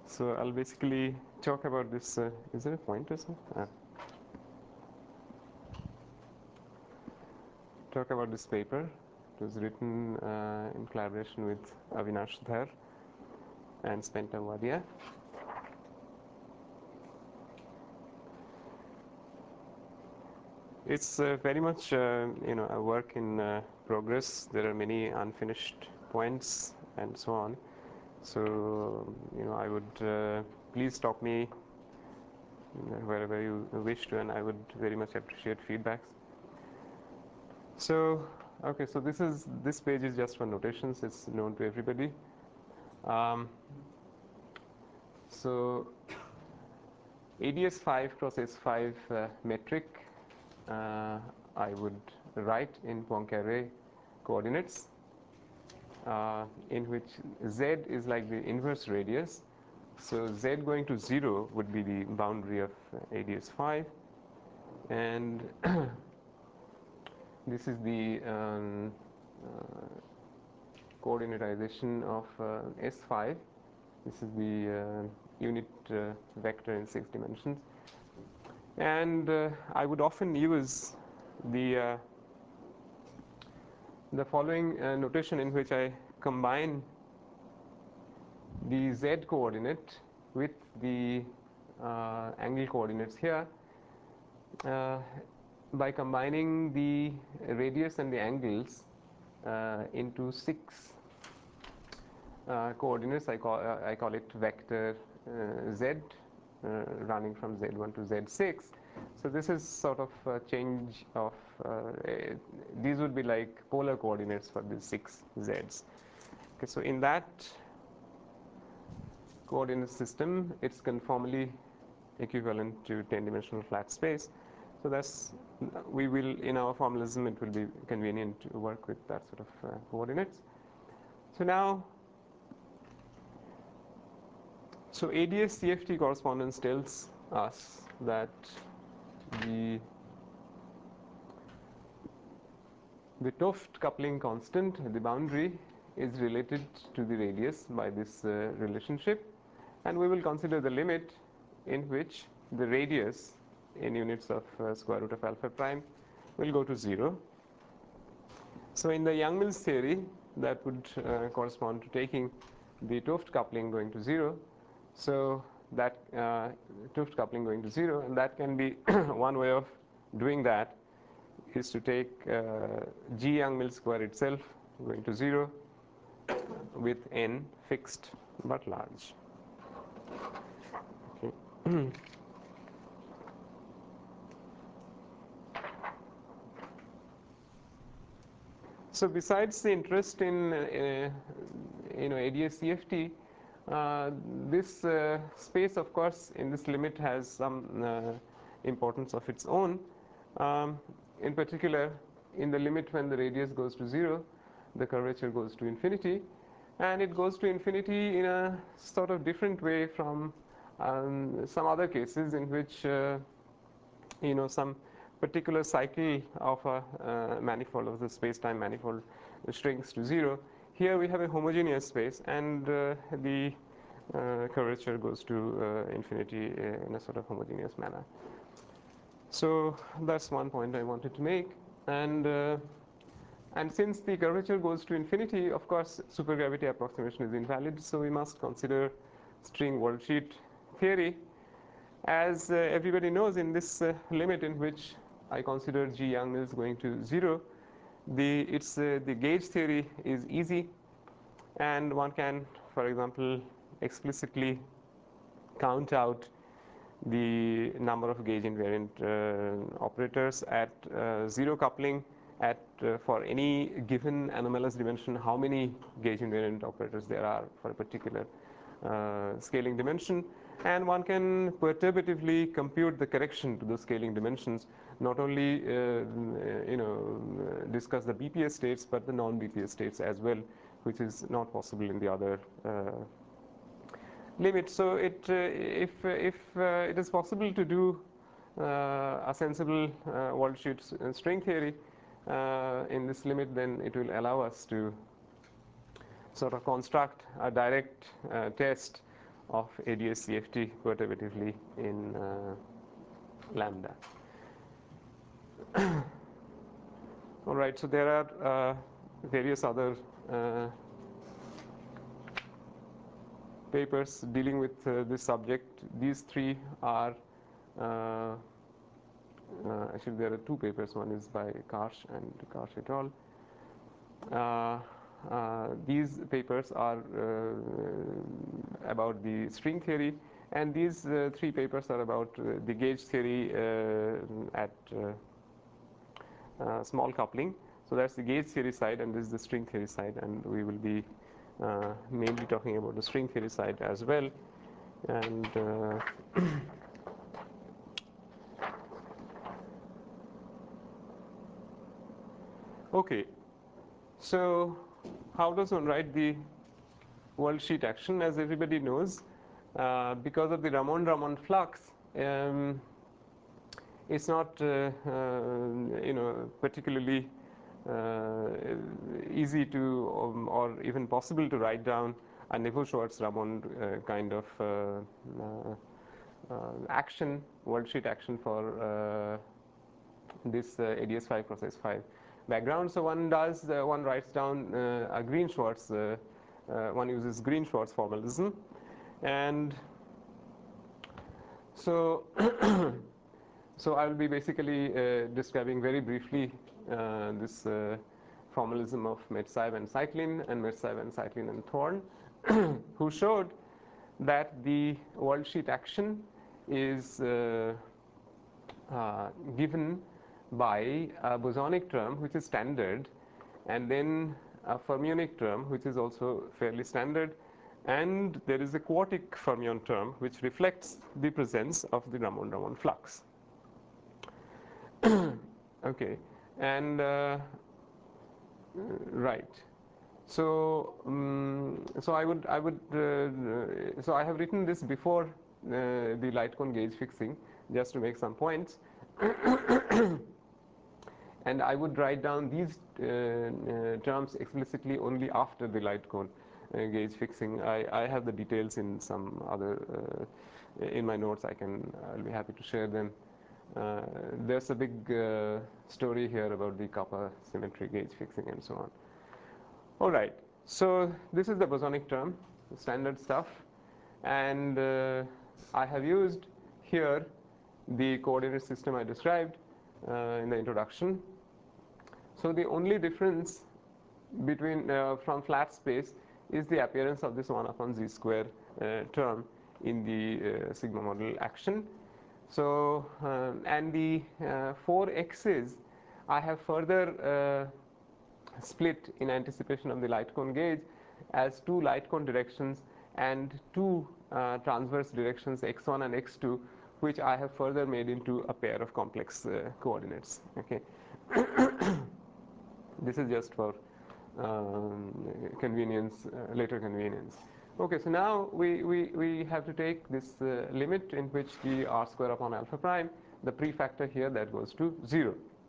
So I'll basically talk about this. Is there a pointer, sir? Talk about this paper. It was written in collaboration with Avinash Dhar and Spenta Wadia. It's very much a work in progress. There are many unfinished points and so on. So I would please stop me wherever you wish to, and I would very much appreciate feedbacks. So okay, so this page is just for notations. It's known to everybody. So ADS 5 cross S5 metric I would write in Poincare coordinates in which Z is like the inverse radius. So Z going to 0 would be the boundary of ADS 5, and this is the coordinatization of S5. This is the unit vector in 6 dimensions. And I would often use the following notation in which I combine the Z coordinate with the angle coordinates here by combining the radius and the angles into 6 coordinates. I call it vector Z running from Z1 to Z6. So this is sort of a change of these would be like polar coordinates for the 6 Z's. Okay, so in that coordinate system, it's conformally equivalent to 10-dimensional flat space. So that's, we will, in our formalism, it will be convenient to work with that sort of coordinates. So now, so ADS CFT correspondence tells us that the 't Hooft coupling constant, the boundary, is related to the radius by this relationship, and we will consider the limit in which the radius in units of square root of alpha prime will go to 0. So in the Yang-Mills theory, that would correspond to taking the 't Hooft coupling going to 0. So that 't Hooft coupling going to 0, and that can be one way of doing that is to take G Yang-Mills square itself going to 0 with n fixed but large. Okay. So besides the interest in ADS CFT, this space, of course, in this limit has some importance of its own. In particular, in the limit when the radius goes to 0, the curvature goes to infinity, and it goes to infinity in a sort of different way from some other cases in which some particular cycle of a manifold of the space-time manifold shrinks to 0. Here we have a homogeneous space, and the curvature goes to infinity in a sort of homogeneous manner. So that's one point I wanted to make, and since the curvature goes to infinity, of course, supergravity approximation is invalid. So we must consider string worldsheet theory. As everybody knows, in this limit in which I consider G Yang-Mills going to 0, the gauge theory is easy, and one can, for example, explicitly count out the number of gauge invariant operators at 0 coupling at for any given anomalous dimension, how many gauge invariant operators there are for a particular scaling dimension, and one can perturbatively compute the correction to those scaling dimensions, not only discuss the BPS states but the non-BPS states as well, which is not possible in the other limit. So if it is possible to do a sensible worldsheet string theory in this limit, then it will allow us to sort of construct a direct test of ADS-CFT perturbatively in lambda. All right, so there are various other papers dealing with this subject. These three are actually there are two papers. One is by Karsh and Karsh et al. These papers are about the string theory, and these three papers are about the gauge theory at small coupling. So that's the gauge theory side, and this is the string theory side, and we will be mainly talking about the string theory side as well. And okay, so how does one write the world sheet action? As everybody knows, because of the Ramond-Ramond flux, it's not particularly easy to or even possible to write down a Neveu-Schwarz-Ramond kind of action, world sheet action for this ADS5 process 5 background. So one writes down a Green-Schwarz, one uses Green-Schwarz formalism, and so so I will be basically describing very briefly this formalism of Metsav and Cyclin, and Metsav and Cyclin and Thorne, who showed that the world sheet action is given by a bosonic term which is standard, and then a fermionic term which is also fairly standard, and there is a quartic fermion term which reflects the presence of the Ramond-Ramond flux. Okay, and right. So, so I have written this before the light cone gauge fixing, just to make some points. And I would write down these terms explicitly only after the light cone gauge fixing. I have the details in some other in my notes. I'll be happy to share them. There's a big story here about the kappa symmetry gauge fixing and so on. All right, so this is the bosonic term, the standard stuff, and I have used here the coordinate system I described in the introduction. So the only difference between from flat space is the appearance of this 1 upon z square term in the sigma model action. So and the 4 x's I have further split in anticipation of the light cone gauge as 2 light cone directions and 2 transverse directions x1 and x2, which I have further made into a pair of complex coordinates. Okay. This is just for convenience, later convenience. Okay, so now we have to take this limit in which the r square upon alpha prime, the prefactor here, that goes to 0.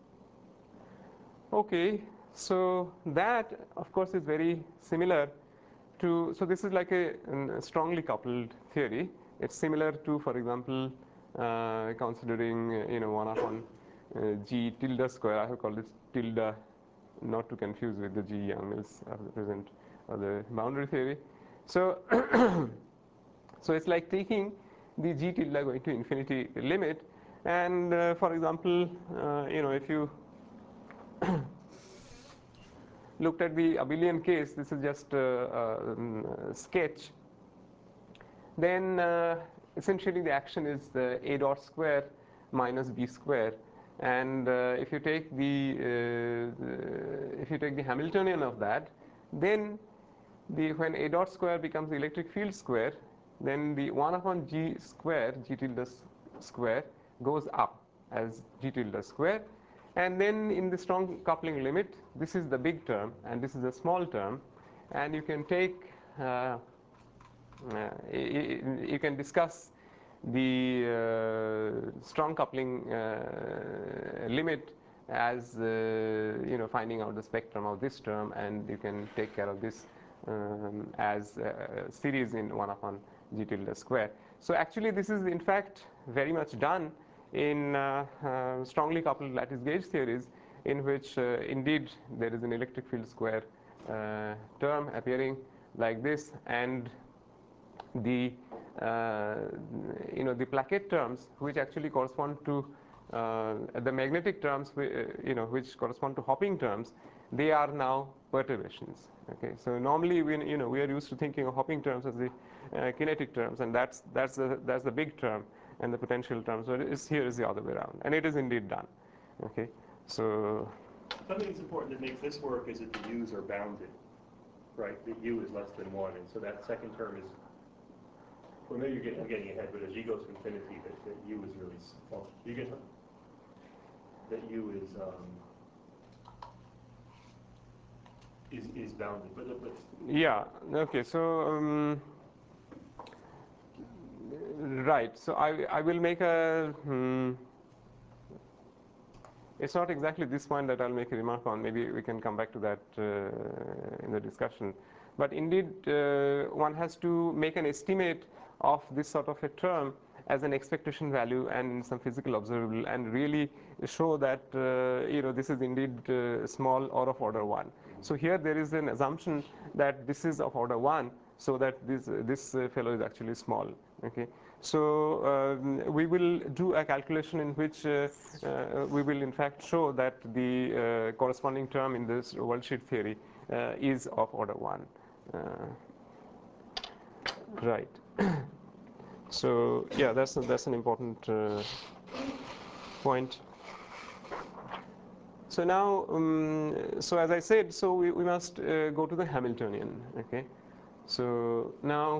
Okay, so that of course is very similar to, so this is like a strongly coupled theory. It's similar to, for example, considering 1 upon g tilde square. I have called it tilde not to confuse with the G. Yang-Mills present the boundary theory. So so it's like taking the G tilde going to infinity limit, and for example, if you looked at the abelian case, this is just a sketch, then essentially the action is the a dot square minus b square, and if you take the Hamiltonian of that, then when a dot square becomes the electric field square, then the 1 upon g square, g tilde square, goes up as g tilde square, and then in the strong coupling limit, this is the big term and this is a small term, and you can take you can discuss the strong coupling limit as finding out the spectrum of this term, and you can take care of this as series in 1 upon g tilde square. So actually this is in fact very much done in strongly coupled lattice gauge theories, in which indeed there is an electric field square term appearing like this, and the the Plaquet terms, which actually correspond to the magnetic terms, which correspond to hopping terms, they are now perturbations. Okay, so normally we are used to thinking of hopping terms as the kinetic terms, and that's the big term, and the potential term. So here is the other way around, and it is indeed done. Okay, so something that's important that makes this work is that the u's are bounded, right? The u is less than 1, and so that second term is, well, maybe I'm getting ahead, but as g goes to infinity, that u is really small. You get that u is bounded, but yeah, okay, so right, so I will make a it's not exactly this point that I'll make a remark on. Maybe we can come back to that in the discussion. But indeed, one has to make an estimate of this sort of a term as an expectation value and some physical observable, and really show that this is indeed small or of order 1. So here there is an assumption that this is of order 1, so that this fellow is actually small. Okay. So we will do a calculation in which we will in fact show that the corresponding term in this worldsheet theory is of order 1. Right. So yeah, that's an important point. So now, so as I said, so we must go to the Hamiltonian. Okay. So now,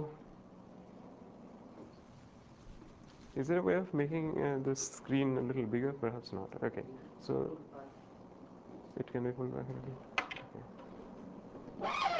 is there a way of making the screen a little bigger? Perhaps not. Okay. So it can be pulled back a little. Okay.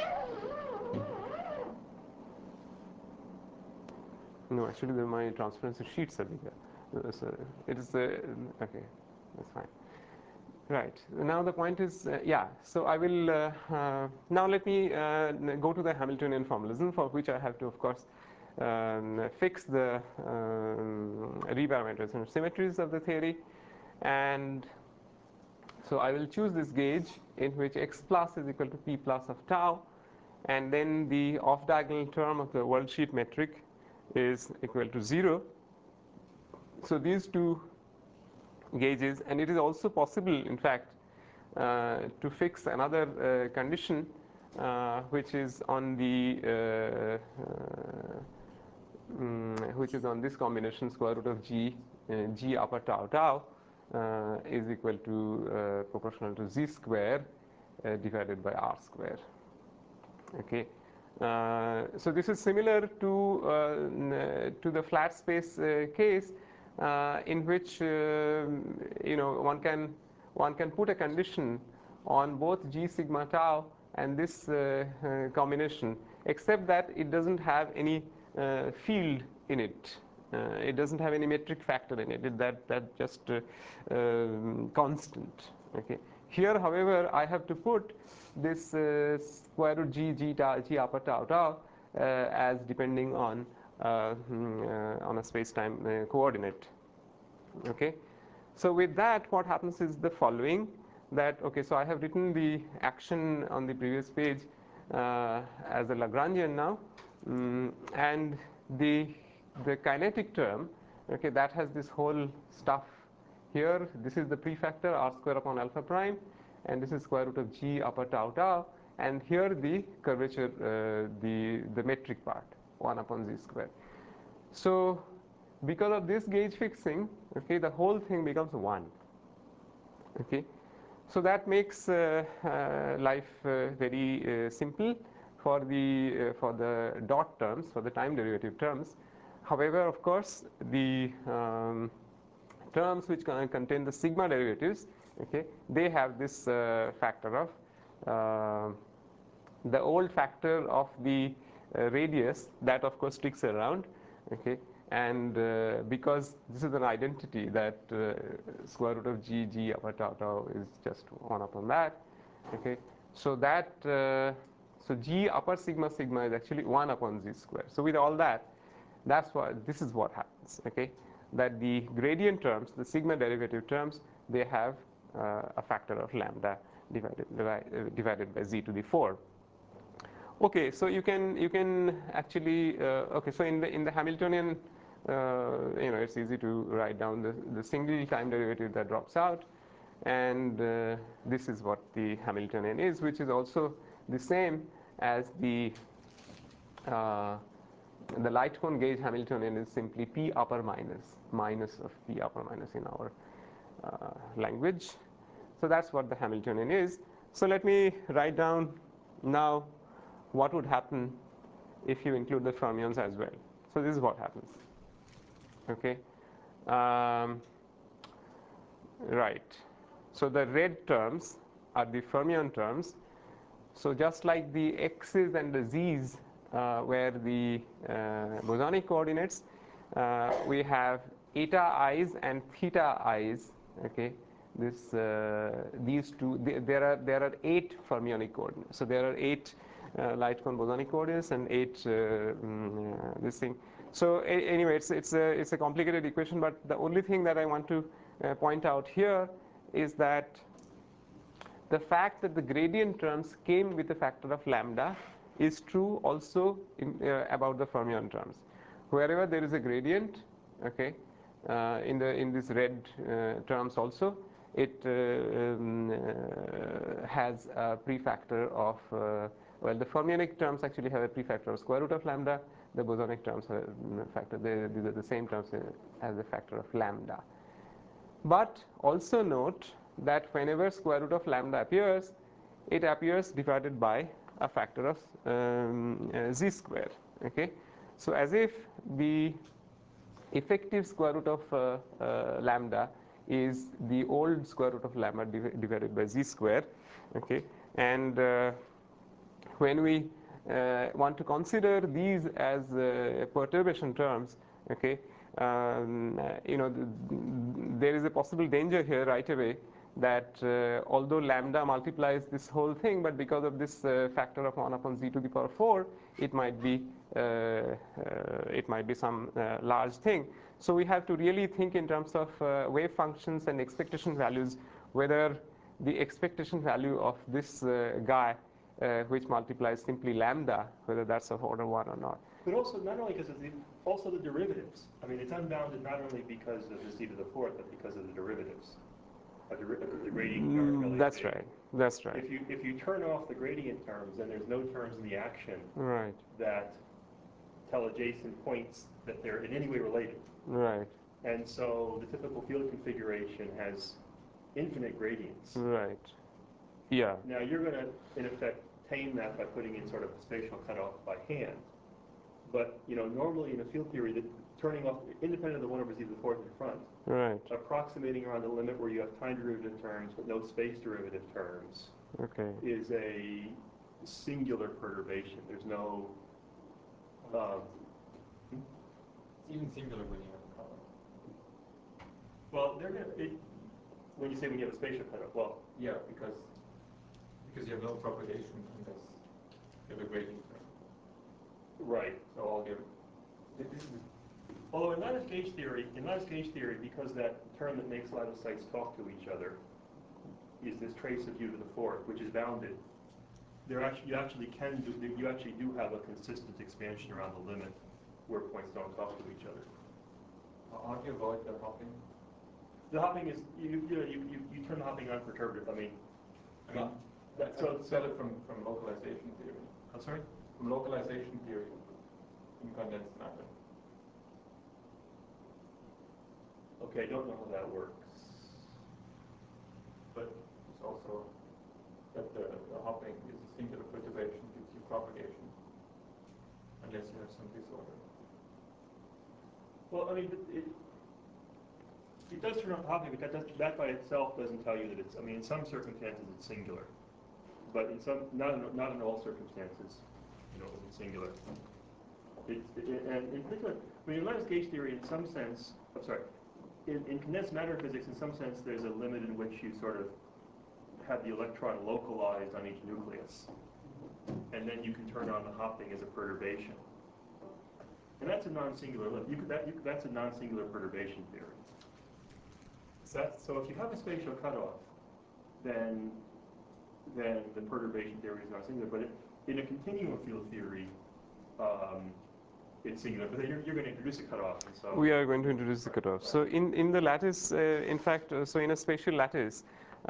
No, actually, my transparency sheets are bigger. So it is okay. That's fine. Right. Now the point is, yeah. So I will now let me go to the Hamiltonian formalism, for which I have to, of course, fix the reparameters and symmetries of the theory, and so I will choose this gauge in which x plus is equal to p plus of tau, and then the off-diagonal term of the worldsheet metric is equal to 0. So these two gauges, and it is also possible, in fact, to fix another condition, which is on the which is on this combination square root of g upper tau tau is equal to proportional to z square divided by r square. Okay. So this is similar to the flat space case, in which one can put a condition on both g sigma tau and this combination, except that it doesn't have any field in it. It doesn't have any metric factor in it. That just constant. Okay. Here, however, I have to put this square root g upper tau tau as depending on a space-time coordinate. Okay. So with that, what happens is the following: that okay, so I have written the action on the previous page as a Lagrangian now, and the kinetic term, okay, that has this whole stuff here. This is the prefactor r square upon alpha prime, and this is square root of g upper tau tau, and here the curvature, the metric part, 1 upon z square. So because of this gauge fixing, okay, the whole thing becomes 1. Okay, so that makes life very simple for the dot terms, for the time derivative terms. However, of course, the terms which contain the sigma derivatives, okay, they have this factor of the old factor of the radius, that of course sticks around. Okay, and because this is an identity that square root of g upper tau tau is just 1 upon that. Okay, so that So G upper sigma sigma is actually 1 upon Z square. So with all that, that's why this is what happens, okay? That the gradient terms, the sigma derivative terms, they have a factor of lambda divided by Z to the 4. Okay, so you can actually okay. So in the Hamiltonian, it's easy to write down the single time derivative that drops out, and this is what the Hamiltonian is, which is also the same as the light cone gauge Hamiltonian is simply P upper minus of P upper minus in our language. So that's what the Hamiltonian is. So let me write down now what would happen if you include the fermions as well. So this is what happens. Okay. Right. So the red terms are the fermion terms. So just like the x's and the z's were the bosonic coordinates, we have eta i's and theta i's. Okay. These two, there are 8 fermionic coordinates. So there are 8 light cone bosonic coordinates and 8 this thing. So anyway, it's a complicated equation, but the only thing that I want to point out here is that the fact that the gradient terms came with a factor of lambda is true also about the fermion terms. Wherever there is a gradient, okay, in this red terms also, it has a prefactor of well, the fermionic terms actually have a prefactor of square root of lambda. The bosonic terms have a factor. These are the same terms as a factor of lambda. But also note that whenever square root of lambda appears, it appears divided by a factor of z square. Okay, so as if the effective square root of lambda is the old square root of lambda divided by z square. Okay, and when we want to consider these as perturbation terms, okay, there is a possible danger here right away that although lambda multiplies this whole thing, but because of this factor of 1 upon z to the power 4, it might be some large thing. So we have to really think in terms of wave functions and expectation values, whether the expectation value of this guy which multiplies simply lambda, whether that's of order 1 or not. But also, not only because of also the derivatives. I mean, it's unbounded not only because of the z to the 4th, but because of the derivatives. The gradient term really That's big. right. That's right. If you turn off the gradient terms, then there's no terms in the action Right. that tell adjacent points that they're in any way related. Right. And so the typical field configuration has infinite gradients. Right. Yeah. Now you're going to, in effect, tame that by putting in sort of a spatial cutoff by hand. But normally in a field theory, the turning off, independent of the 1 over z to the 4th in front, Right. approximating around the limit where you have time derivative terms but no space derivative terms, Okay. is a singular perturbation. There's no. It's even singular when you have a color. Well, when you say when you have a spatial cutoff, well, Yeah, because you have no propagation unless you have a gradient term. right. So all your this is Although in lattice gauge theory, because that term that makes lattice talk to each other is this trace of u to the 4th, which is bounded. You actually do have a consistent expansion around the limit where points don't talk to each other. how do you avoid the hopping? The hopping is you turn the hopping unperturbative. I mean, So from localization theory. I'm sorry. From localization theory in condensed matter. Okay, I don't know how that works. But it's also that the hopping is a singular perturbation gives you propagation unless you have some disorder. Well, I mean, it does turn off the hopping, but that by itself doesn't tell you that it's. I mean, in some circumstances it's singular, but in some not in all circumstances, it's singular. And in particular, I mean, in lattice gauge theory, in some sense, I'm sorry. In condensed matter physics, in some sense, there's a limit in which you sort of have the electron localized on each nucleus. and then you can turn on the hopping as a perturbation. And that's a non-singular limit. That's a non-singular perturbation theory. So if you have a spatial cutoff, then the perturbation theory is non-singular. But in a continuum field theory, it's singular. But then you're going to introduce a cutoff. And so we are going to introduce the cutoff. So in the lattice, in fact, so in a spatial lattice,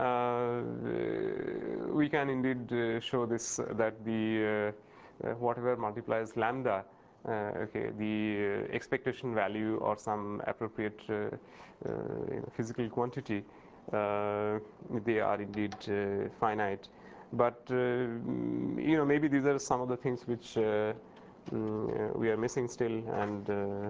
we can indeed show this that the whatever multiplies lambda, okay, the expectation value or some appropriate physical quantity, they are indeed finite. But maybe these are some of the things which we are missing still, and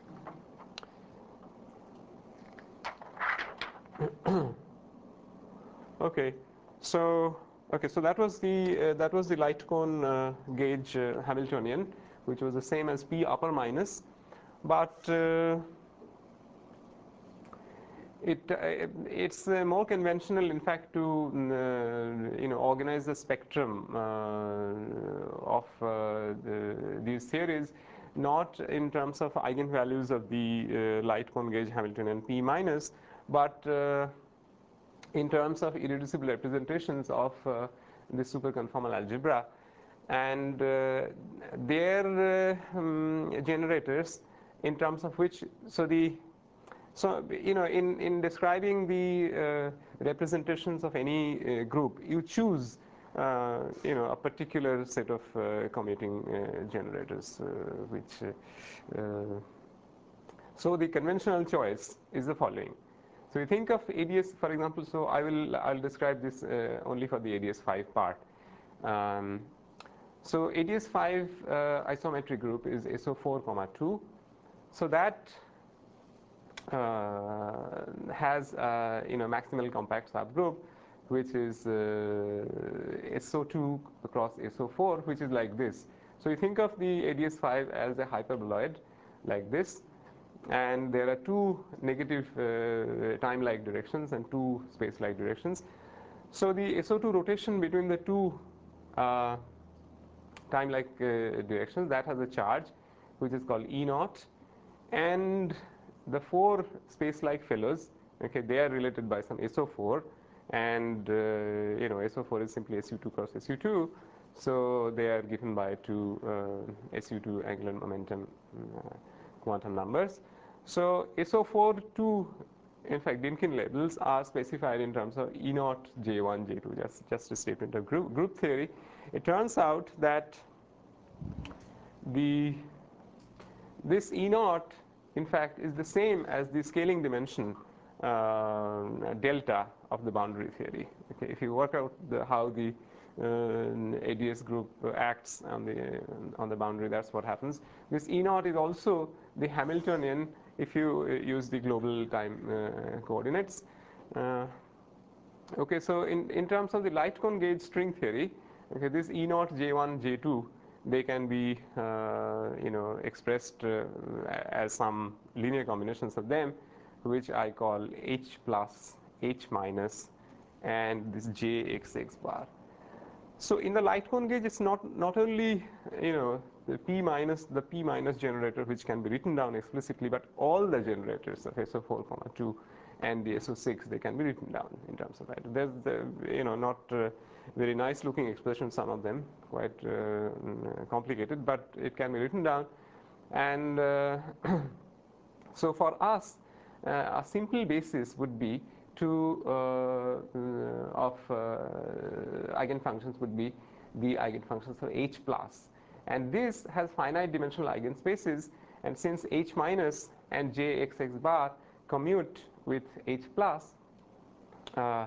okay, so that was the light cone gauge Hamiltonian, which was the same as P upper minus, but it's more conventional, in fact, to organize the spectrum of these theories, not in terms of eigenvalues of the light cone gauge Hamiltonian P minus, but in terms of irreducible representations of the superconformal algebra, and their generators, in terms of which, in describing the representations of any group, you choose a particular set of commuting generators, so the conventional choice is the following. So you think of ADS, for example. So I'll describe this only for the ADS5 part. So ADS5 isometric group is SO4, 2. So that has maximal compact subgroup, which is SO2 across SO4, which is like this. So you think of the ADS5 as a hyperboloid like this, and there are two negative time-like directions and two space-like directions. So the SO2 rotation between the two time-like directions, that has a charge which is called E0, and the four space-like fellows, okay, they are related by some SO4, and SO4 is simply SU2 cross SU2, so they are given by two SU2 angular momentum quantum numbers. So SO4 2, in fact, Dynkin labels are specified in terms of E0, J1, J2, just a statement of group theory. It turns out that this E0, in fact, is the same as the scaling dimension delta of the boundary theory. Okay, if you work out how the ADS group acts on the boundary, that's what happens. This E0 is also the Hamiltonian if you use the global time coordinates. Okay, so in terms of the light cone gauge string theory, okay, this E0, J1, J2, they can be expressed as some linear combinations of them, which I call H plus, H minus, and this JXX bar. So in the light cone gauge, it's not only the P minus generator, which can be written down explicitly, but all the generators of SO4, 2 and the SO6, they can be written down in terms of that. There's not very nice looking expressions, some of them quite complicated, but it can be written down. And so for us, a simple basis would be of eigenfunctions would be the eigenfunctions of H plus, and this has finite dimensional eigenspaces, and since H minus and JXX bar commute with H plus, to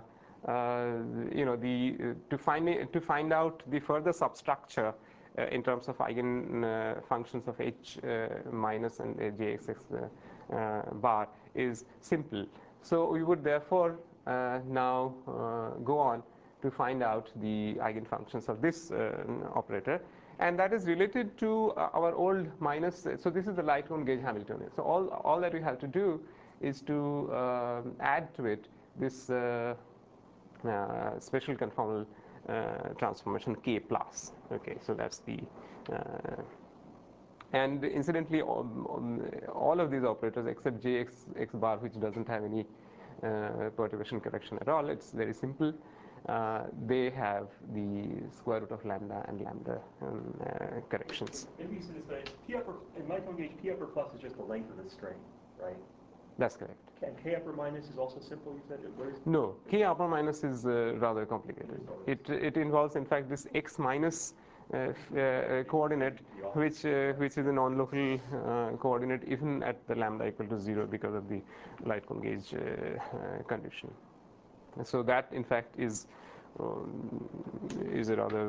find out the further substructure in terms of eigenfunctions of H minus and JXX bar is simple. So we would therefore now go on to find out the eigenfunctions of this operator, and that is related to our old minus. So this is the light cone gauge Hamiltonian. So all that we have to do is to add to it this special conformal transformation k plus. Okay, so that's the and incidentally, all of these operators except jx x bar, which doesn't have any perturbation correction at all, it's very simple. They have the square root of lambda and lambda corrections. Maybe you see this way. P upper, in my code gauge, P upper plus is just the length of the string, right? That's correct. And K upper minus is also simple, you said? No, K upper minus is rather complicated. It involves, in fact, this x minus coordinate, which is a non-local coordinate even at the lambda equal to 0 because of the light cone gauge condition. So that, in fact, is a rather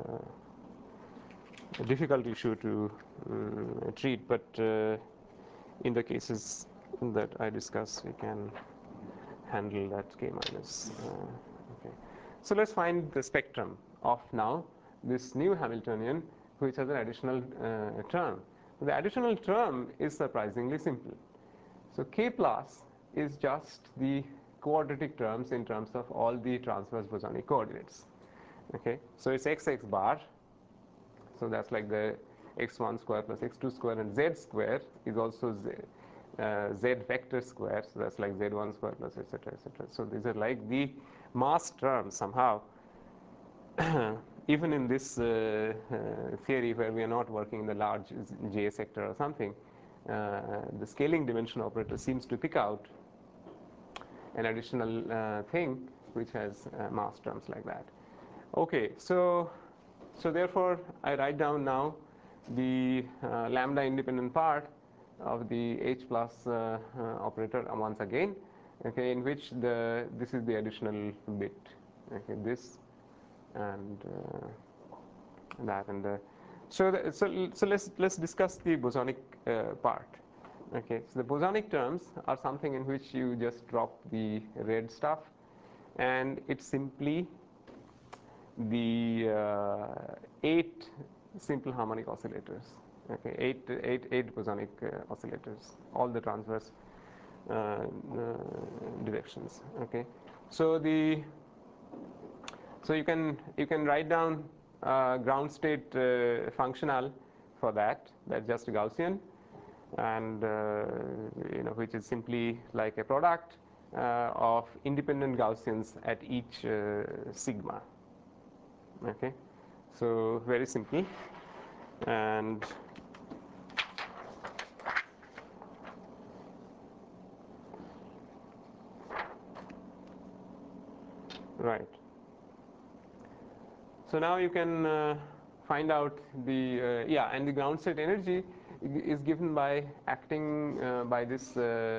difficult issue to treat, but in the cases that I discuss, we can handle that k minus. Okay. So let's find the spectrum of now this new Hamiltonian, which has an additional term. The additional term is surprisingly simple. So k plus is just the quadratic terms in terms of all the transverse bosonic coordinates. Okay, so it's xx bar. So that's like the x1 square plus x2 square, and z square is also z vector square. So that's like z1 square plus etc. etc. So these are like the mass terms somehow. Even in this theory where we are not working in the large J sector or something, the scaling dimension operator seems to pick out an additional thing which has mass terms like that. Okay, so therefore I write down now the lambda independent part of the H plus operator once again. Okay, in which this is the additional bit. Okay, this and that and so let's discuss the bosonic part. Okay, so the bosonic terms are something in which you just drop the red stuff, and it's simply the 8 simple harmonic oscillators. Okay, eight bosonic oscillators, all the transverse directions. Okay, so you can write down ground state functional for that. That's just Gaussian, and which is simply like a product of independent Gaussians at each sigma. Okay, so very simple, and right. So now you can find out the and the ground state energy is given by acting by this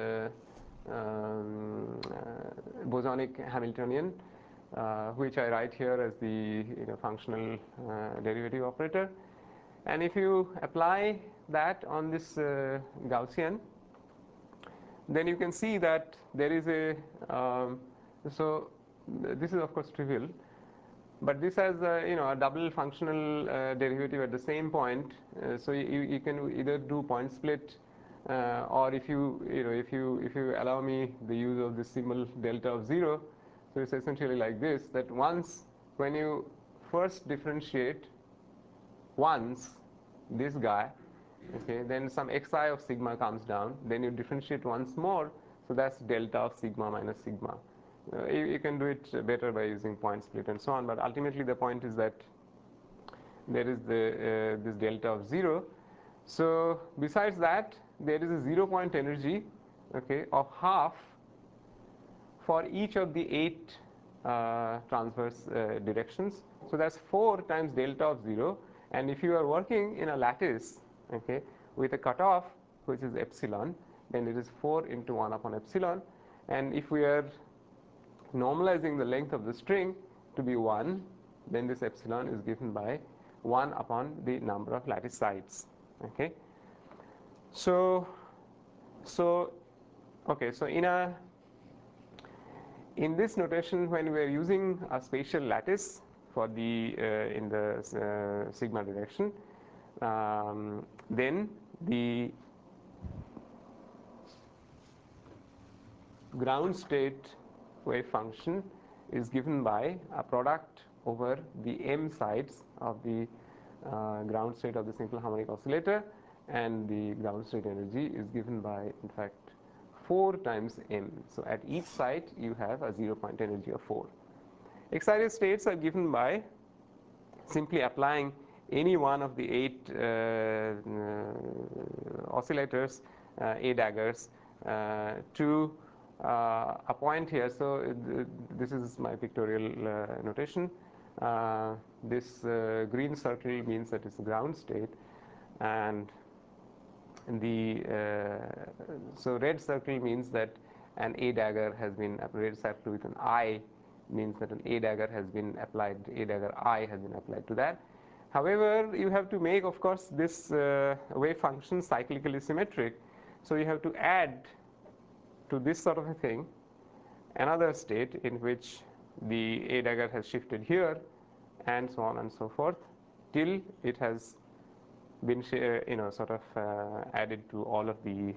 bosonic Hamiltonian, which I write here as the functional derivative operator. And if you apply that on this Gaussian, then you can see that there is a so this is of course trivial, but this has a double functional derivative at the same point. So you can either do point split, or if you allow me the use of the symbol delta of 0. So it's essentially like this, that once when you first differentiate once this guy, okay, then some xi of sigma comes down, then you differentiate once more, so that's delta of sigma minus sigma. You can do it better by using point split and so on, but ultimately the point is that there is this delta of 0. So besides that, there is a 0 point energy, okay, of half for each of the 8 transverse directions. So that's 4 times delta of 0. And if you are working in a lattice, okay, with a cutoff which is epsilon, then it is 4 into 1 upon epsilon. And if we are normalizing the length of the string to be 1, then this epsilon is given by 1 upon the number of lattice sides. Okay. So okay, so in this notation, when we are using a spatial lattice for the in the sigma direction, then the ground state wave function is given by a product over the m sides of the ground state of the simple harmonic oscillator, and the ground state energy is given by, in fact, 4 times m. So at each site you have a 0-point energy of 4. Excited states are given by simply applying any one of the 8 oscillators, A daggers, to a point here. So this is my pictorial notation. This green circle means that it's ground state, and the so red circle means that an A dagger has been, red circle with an I means that an A dagger has been applied, A dagger I has been applied to that. However, you have to make, of course, this wave function cyclically symmetric. So you have to add to this sort of a thing another state in which the A dagger has shifted here, and so on and so forth, till it has been sort of added to all of the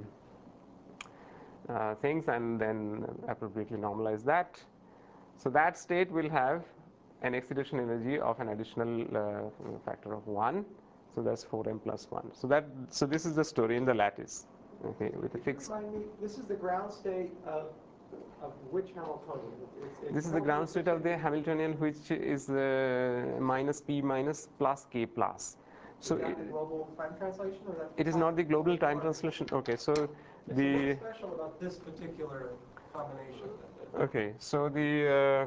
things, and then appropriately normalize that. So that state will have an excitation energy of an additional factor of 1. So that's 4m plus 1. So this is the story in the lattice. Okay, with a fixed. Remind me, this is the ground state of which Hamiltonian? This is the ground state of the Hamiltonian, which is minus p minus plus k plus. So is that the global time translation, or that it is not the global time translation. Okay, so the. What's special about this particular combination? Okay, so the.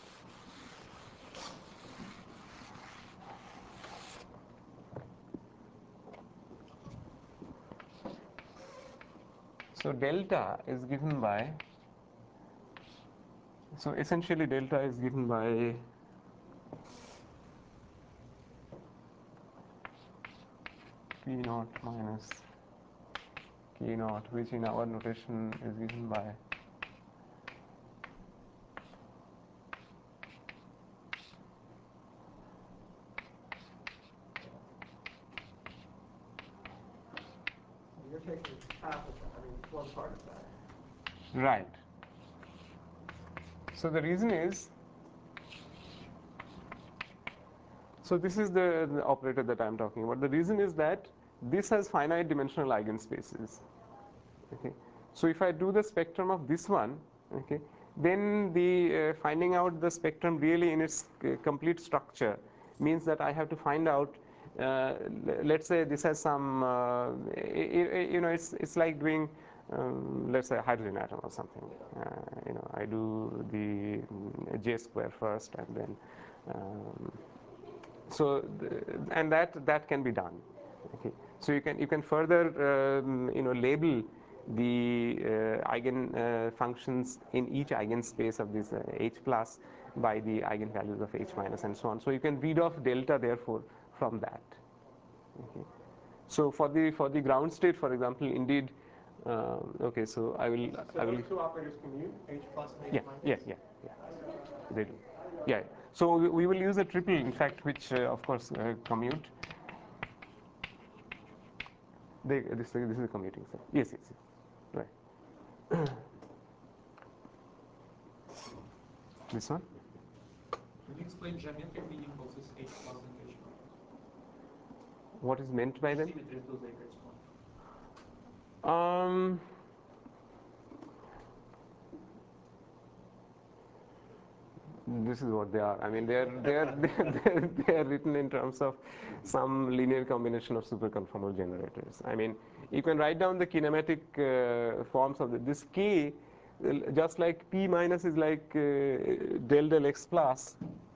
So delta is given by, so essentially delta is given by P naught minus K naught, which in our notation is given by You're taking half of that, I mean, one part of that. right. So the reason is, so this is the operator that I'm talking about. The reason is that this has finite dimensional eigenspaces. Okay, so if I do the spectrum of this one, okay, then the finding out the spectrum really in its complete structure means that I have to find out. Let's say this has some, it's like doing, let's say, a hydrogen atom or something. I do the J square first, and then and that can be done. Okay, so you can further label the eigen functions in each eigenspace of this H plus by the eigenvalues of H minus and so on. So you can read off delta therefore from that. Okay. So for the ground state, for example, indeed. Okay, so I will. Those two operators commute, H plus and H minus? Yeah. They do. Yeah. So we will use a triple, in fact, which of course commute. This is a commuting set. Yes. Right. This one? Can you explain geometric meaning of this H plus and H minus? What is meant by them? Symmetries do they correspond? This is what they are. I mean, they are written in terms of some linear combination of superconformal generators. I mean, you can write down the kinematic forms of this K, just like P minus is like del X plus.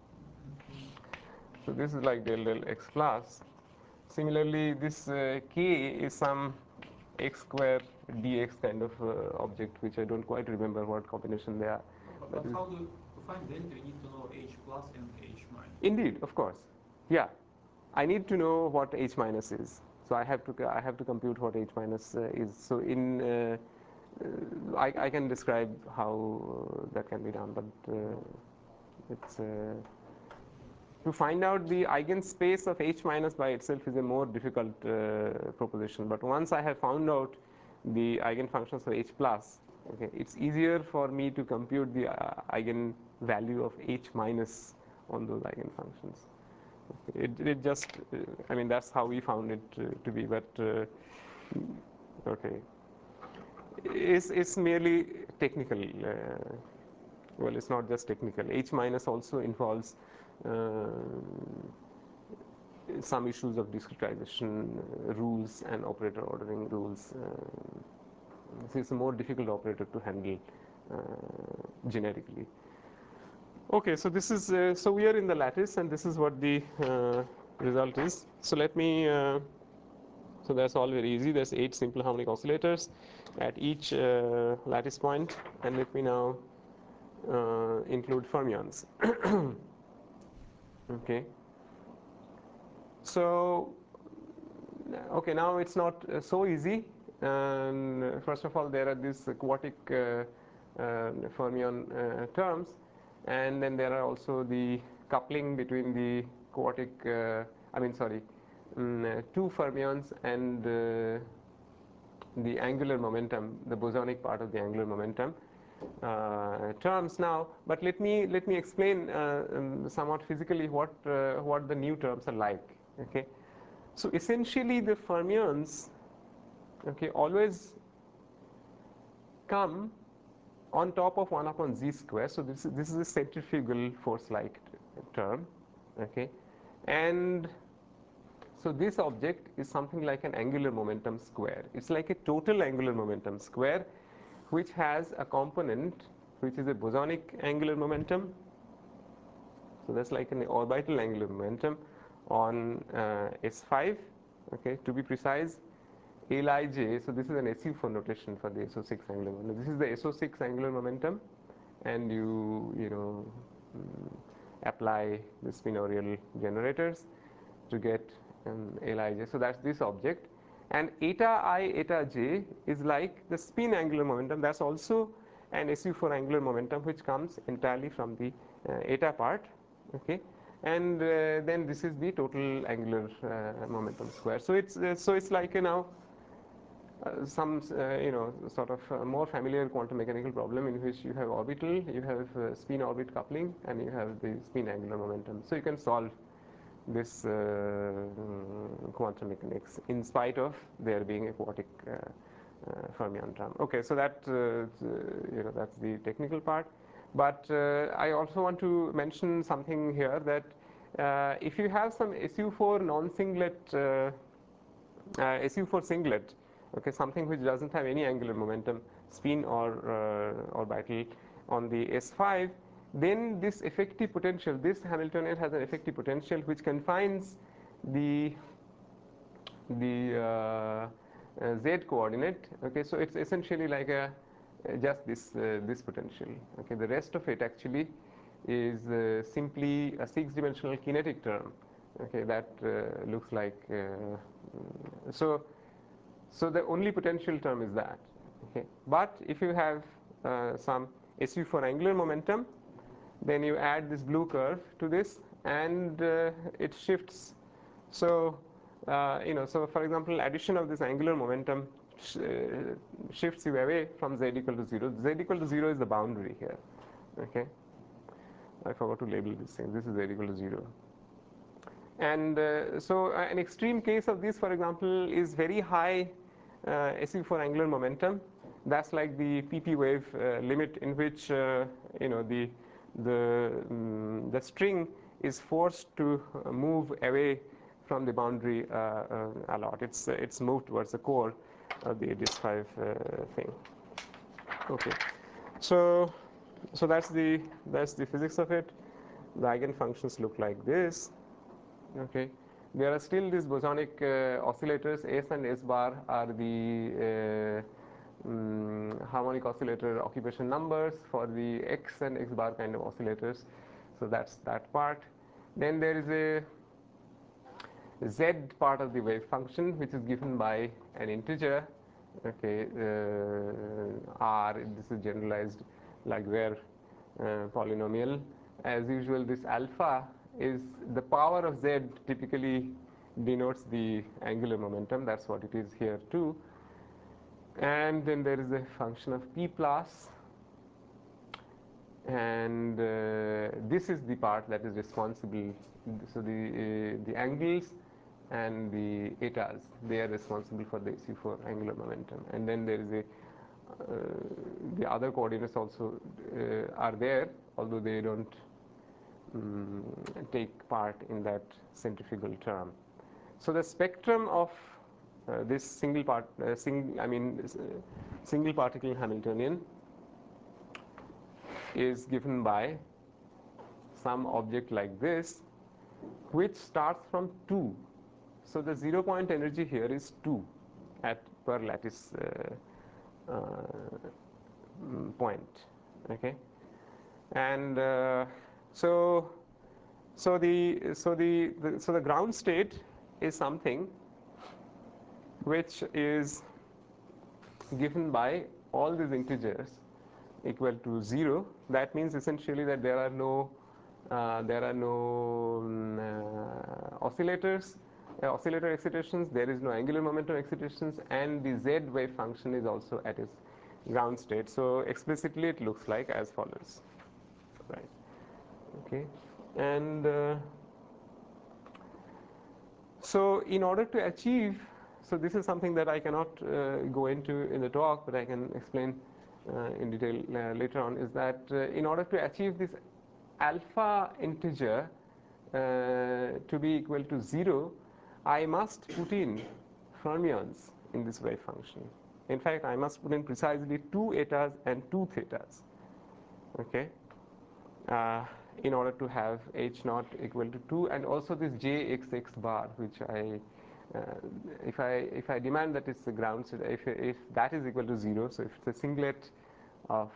So this is like del X plus. Similarly, this K is some x square dx kind of object, which I don't quite remember what combination they are. But how to find delta, you need to know H plus and H minus. Indeed, of course. Yeah, I need to know what H minus is. So I have to compute what H minus is. So I can describe how that can be done, but it's to find out the eigenspace of H minus by itself is a more difficult proposition. But once I have found out the eigenfunctions of H plus, okay, it's easier for me to compute the eigenvalue of H minus on those eigenfunctions. It just, I mean, that's how we found it to be, but okay. It's merely technical. Well, it's not just technical. H minus also involves some issues of discretization rules and operator ordering rules. So it's a more difficult operator to handle generically. Okay, so this is so we are in the lattice, and this is what the result is. So let me. So that's all very easy. There's 8 simple harmonic oscillators at each lattice point, and let me now include fermions. Okay. So, okay, now it's not so easy. And first of all, there are these quartic fermion terms, and then there are also the coupling between the quartic, two fermions and the angular momentum, the bosonic part of the angular momentum terms now. But let me explain somewhat physically what the new terms are like. Okay, so essentially the fermions, okay, always come on top of 1 upon z square. So this is a centrifugal force-like term. Okay, and so this object is something like an angular momentum square. It's like a total angular momentum square, which has a component which is a bosonic angular momentum. So that's like an orbital angular momentum on S5, okay, to be precise, Lij. So this is an SU4 notation for the SO6 angular momentum. This is the SO6 angular momentum, and you apply the spinorial generators to get Lij. So that's this object. And eta I, eta j is like the spin angular momentum. That's also an SU4 angular momentum, which comes entirely from the eta part. Okay, and then this is the total angular momentum square. So it's like some sort of more familiar quantum mechanical problem in which you have orbital, you have spin orbit coupling, and you have the spin angular momentum. So you can solve this quantum mechanics in spite of there being a quartic fermion term. Okay, so that that's the technical part. But I also want to mention something here, that if you have some SU4 non-singlet, SU4 singlet, okay, something which doesn't have any angular momentum, spin or orbital on the S5, then this effective potential, this Hamiltonian has an effective potential which confines the z coordinate. Okay, so it's essentially like just this potential. Okay, the rest of it actually is simply a 6-dimensional kinetic term. Okay, that looks like so the only potential term is that. Okay, but if you have some SU4 angular momentum, then you add this blue curve to this, and it shifts. So so for example, addition of this angular momentum shifts you away from z equal to 0. Z equal to 0 is the boundary here. Okay, I forgot to label this thing. This is z equal to 0. And so an extreme case of this, for example, is very high SU4 angular momentum. That's like the PP wave limit, in which the string is forced to move away from the boundary a lot. It's moved towards the core of the ADS5 thing. Okay, so that's the physics of it. The eigenfunctions look like this. Okay, there are still these bosonic oscillators. S and S bar are the harmonic oscillator occupation numbers for the X and X bar kind of oscillators. So that's that part. Then there is a Z part of the wave function, which is given by an integer. Okay, R. This is generalized Laguerre polynomial. As usual, this alpha is the power of Z. Typically denotes the angular momentum. That's what it is here too. And then there is a function of P plus, and this is the part that is responsible. So the angles and the etas, they are responsible for the SU4 angular momentum, and then there is a the other coordinates also are there, although they don't take part in that centrifugal term. So the spectrum of this single particle Hamiltonian is given by some object like this, which starts from 2. So the 0 point energy here is 2 at per lattice point. Okay, and so the ground state is something which is given by all these integers equal to 0. That means essentially that there are no oscillators, oscillator excitations. There is no angular momentum excitations, and the z wave function is also at its ground state. So explicitly, it looks like as follows, right? Okay, and so in order to achieve, so this is something that I cannot go into in the talk, but I can explain in detail later on, is that in order to achieve this alpha integer to be equal to 0, I must put in fermions in this wave function. In fact, I must put in precisely 2 etas and 2 thetas, okay, in order to have h naught equal to 2, and also this jxx bar, which I if I demand that it's the ground state, if that is equal to 0, so if it's a singlet of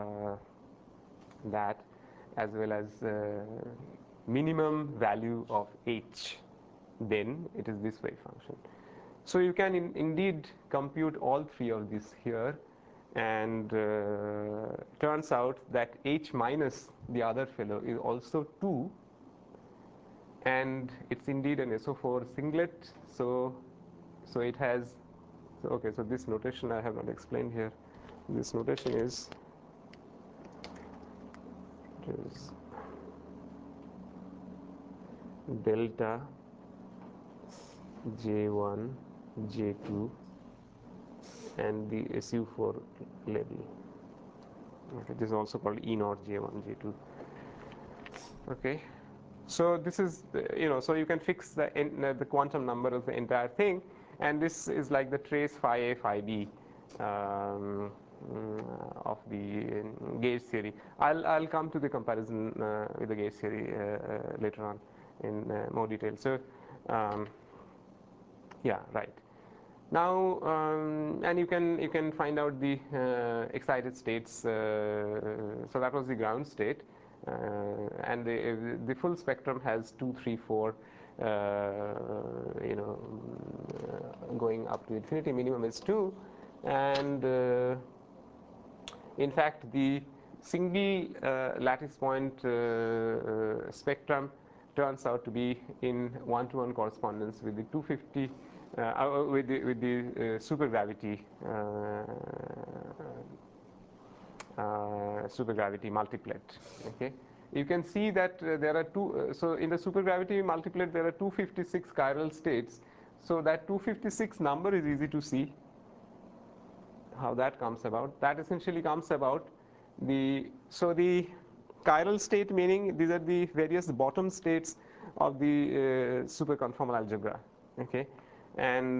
that, as well as minimum value of h, then it is this wave function. So you can indeed compute all 3 of these here, and turns out that h minus the other fellow is also 2, and it's indeed an SO4 singlet. So it has, so okay, so this notation I have not explained here. This notation is, it is delta J1 J2 and the SU4 level. Okay, this is also called E naught J1 J2. Okay, so this is so you can fix the quantum number of the entire thing, and this is like the trace phi A phi B of the gauge theory. I'll come to the comparison with the gauge theory later on in more detail. So yeah, right. Now, and you can find out the excited states. So that was the ground state, and the full spectrum has 2, 3, 4. Going up to infinity. Minimum is 2, and in fact, the single lattice point spectrum turns out to be in 1-to-1 correspondence with the 250 with the supergravity multiplet. Okay, you can see that there are two. So in the supergravity multiplet, there are 256 chiral states. So that 256 number is easy to see how that comes about. That essentially comes about the chiral state, meaning these are the various bottom states of the superconformal algebra. Okay, and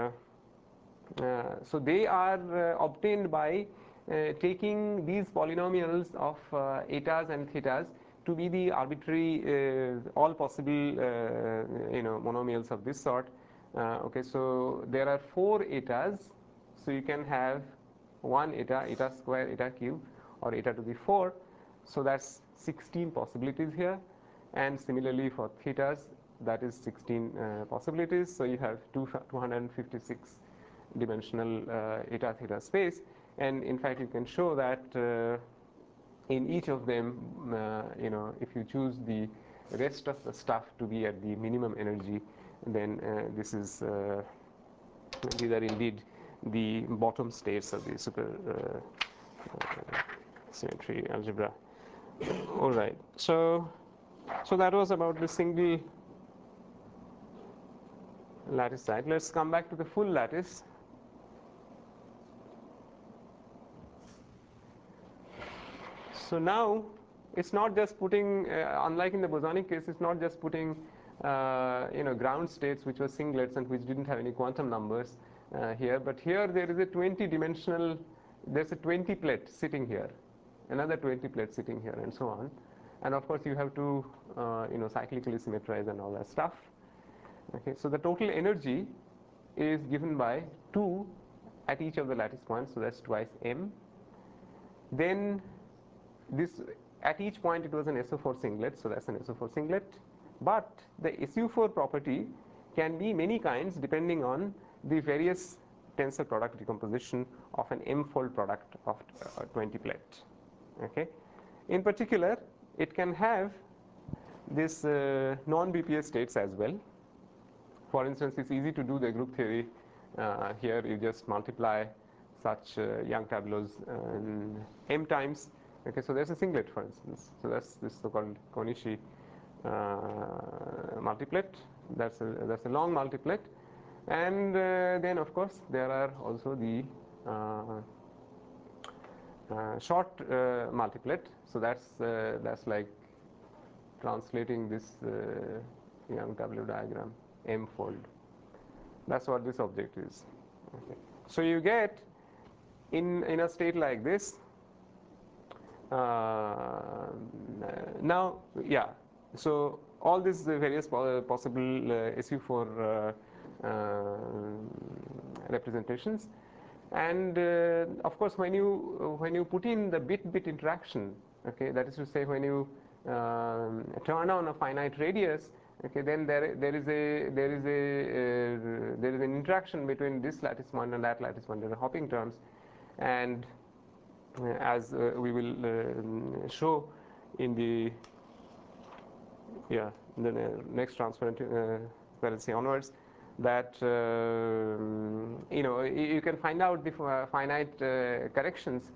so they are obtained by taking these polynomials of etas and thetas to be the arbitrary all possible monomials of this sort. Okay, so there are 4 etas, so you can have 1 eta, eta square, eta cube, or eta to the 4. So that's 16 possibilities here, and similarly for thetas, that is 16 possibilities. So you have 256 dimensional eta theta space, and in fact you can show that in each of them, if you choose the rest of the stuff to be at the minimum energy, then this is these are indeed the bottom states of the super symmetry algebra. All right. So that was about the single lattice side. Let's come back to the full lattice. So now it's not just putting, unlike in the bosonic case, it's not just putting ground states which were singlets and which didn't have any quantum numbers here, but here there is a 20-dimensional, there's a 20 plate sitting here, another 20 plate sitting here, and so on. And of course you have to cyclically symmetrize and all that stuff. Okay, so the total energy is given by 2 at each of the lattice points, so that's twice m. Then this, at each point it was an SO4 singlet, so that's an SO4 singlet. But the SU4 property can be many kinds depending on the various tensor product decomposition of an m-fold product of 20 plate. Okay, in particular, it can have this non-BPS states as well. For instance, it's easy to do the group theory. Here you just multiply such Young tableaus m times. Okay, so there's a singlet, for instance. So that's this so-called Konishi multiplet. That's a long multiplet, and then of course there are also the short multiplet. So that's like translating this Young tableau diagram m-fold. That's what this object is. Okay. So you get in a state like this. Now, yeah. So all these various possible SU4 representations, and of course, when you put in the bit-bit interaction, okay, that is to say, when you turn on a finite radius, okay, then there is an interaction between this lattice point and that lattice point. There are hopping terms, and as we will show in the next transparency onwards, that you can find out the finite corrections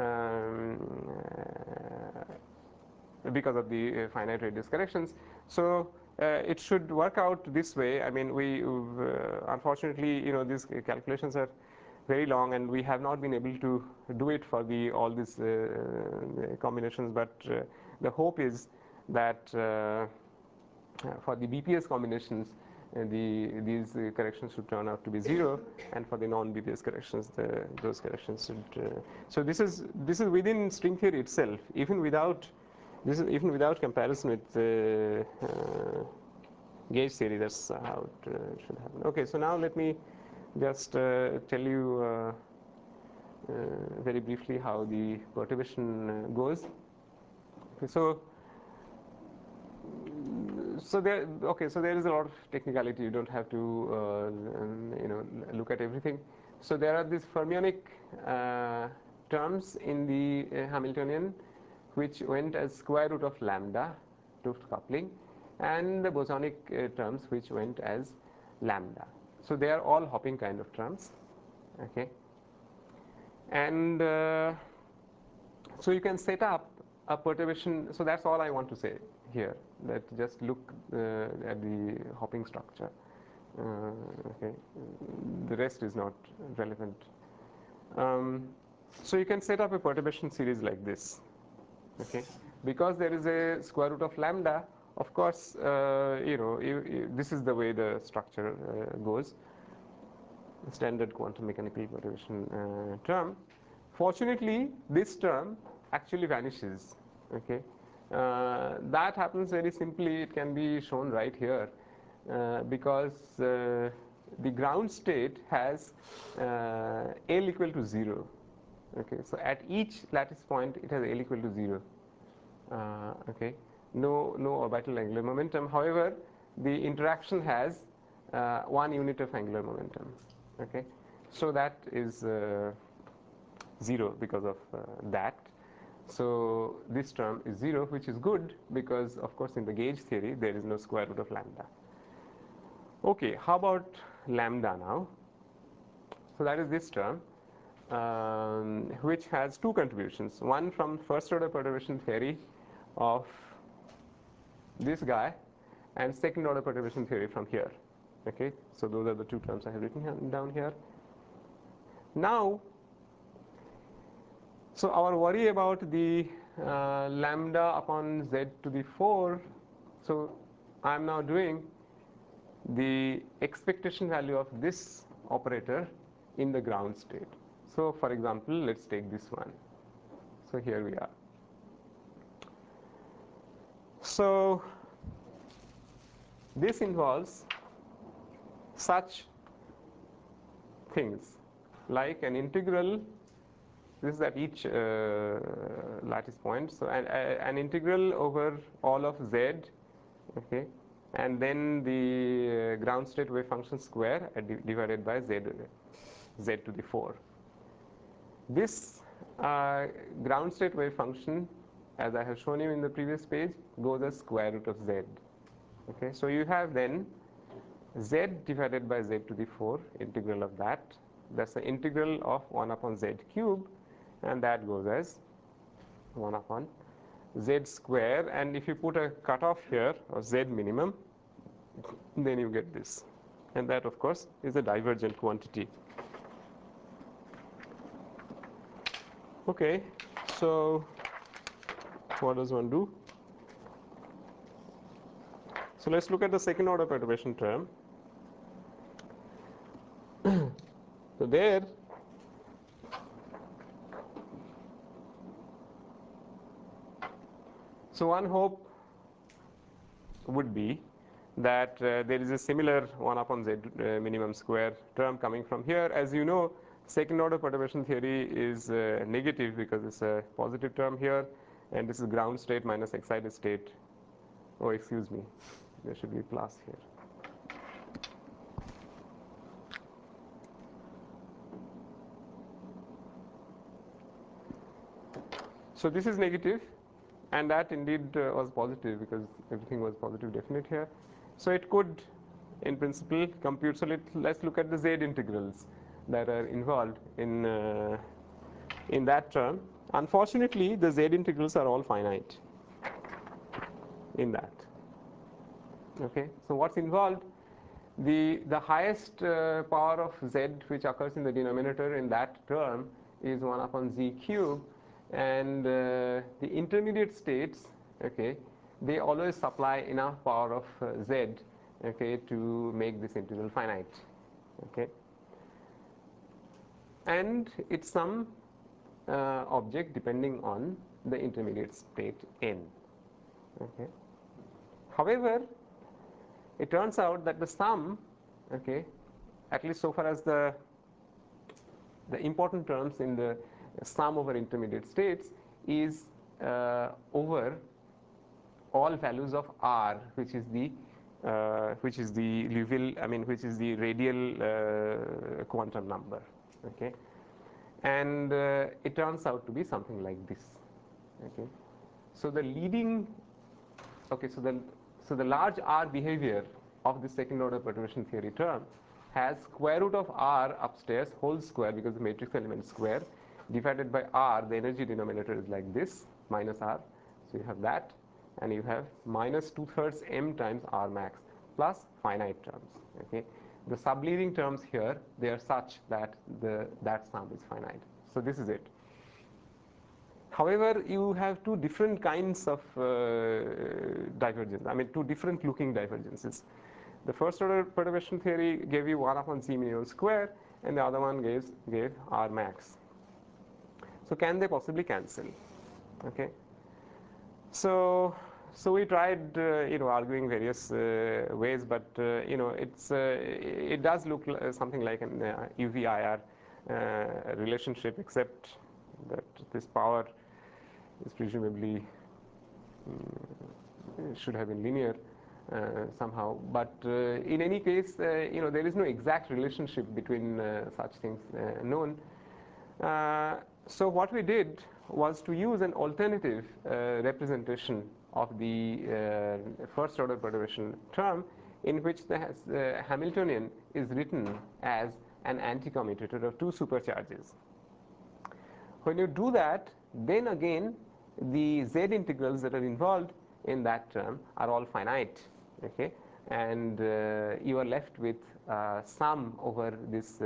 because of the finite radius corrections. So it should work out this way. I mean, we unfortunately, these calculations are very long, and we have not been able to do it for all these combinations. But the hope is that for the BPS combinations, these corrections should turn out to be 0, and for the non-BPS corrections, those corrections should. So this is within string theory itself, even without comparison with gauge theory. That's how it should happen. Okay, so now let me just tell you very briefly how the perturbation goes. Okay, so there is a lot of technicality. You don't have to look at everything. So there are these fermionic terms in the Hamiltonian, which went as square root of lambda, 't coupling, and the bosonic terms which went as lambda. So they are all hopping kind of terms. Okay, and so you can set up a perturbation. So that's all I want to say here. That just look at the hopping structure. Okay, the rest is not relevant. So you can set up a perturbation series like this. Okay, because there is a square root of lambda. Of course, this is the way the structure goes. Standard quantum mechanical perturbation term. Fortunately, this term actually vanishes. Okay, that happens very simply. It can be shown right here, because the ground state has L equal to 0. Okay, so at each lattice point, it has L equal to 0. Okay, no orbital angular momentum. However, the interaction has 1 unit of angular momentum. Okay, so that is 0 because of that. So this term is 0, which is good because, of course, in the gauge theory there is no square root of lambda. Okay, how about lambda now? So that is this term, which has 2 contributions. One from first order perturbation theory, of this guy and second order perturbation theory from here. Okay, so those are the two terms I have written down here. Now, so our worry about the lambda upon z to the 4, so I am now doing the expectation value of this operator in the ground state. So for example, let's take this one. So here we are. So this involves such things like an integral. This is at each lattice point. So an integral over all of z, okay, and then the ground state wave function square divided by z to the 4. This ground state wave function, as I have shown you in the previous page, goes as square root of z. Okay, so you have then z divided by z to the 4 integral of that. That's the integral of 1 upon z cube, and that goes as 1 upon z square. And if you put a cutoff here of z minimum, then you get this, and that of course is a divergent quantity. Okay, so what does one do? So let's look at the second order perturbation term. So there, so one hope would be that there is a similar 1 upon z minimum square term coming from here. As you know, second order perturbation theory is negative because it's a positive term here, and this is ground state minus excited state. Oh, excuse me, there should be plus here. So this is negative, and that indeed was positive because everything was positive definite here. So it could, in principle, compute. So let's look at the z integrals that are involved in that term. Unfortunately, the z integrals are all finite in that. Okay, so what's involved? The highest power of z which occurs in the denominator in that term is 1 upon z cube, and the intermediate states, okay, they always supply enough power of z, okay, to make this integral finite. Okay, and it's some object depending on the intermediate state n. Okay. However, it turns out that the sum, okay, at least so far as the important terms in the sum over intermediate states, is over all values of r, which is the Liouville, which is the radial quantum number. Okay, and it turns out to be something like this. Okay, so the leading, okay, so the large R behavior of the second order perturbation theory term has square root of r upstairs whole square, because the matrix element is square, divided by r. The energy denominator is like this, minus r. So you have that, and you have minus 2/3 m times r max plus finite terms. Okay, the subleading terms here, they are such that that sum is finite. So this is it. However, you have two different kinds of divergence. Two different looking divergences. The first order perturbation theory gave you 1 upon z minimum square, and the other one gave r max. So can they possibly cancel? Okay. So we tried, arguing various ways, but it does look something like an UV-IR relationship, except that this power is presumably should have been linear somehow. But in any case, there is no exact relationship between such things known. So what we did was to use an alternative representation of the first order perturbation term, in which the Hamiltonian is written as an anticommutator of two supercharges. When you do that, then again the z integrals that are involved in that term are all finite, okay, and you are left with sum over this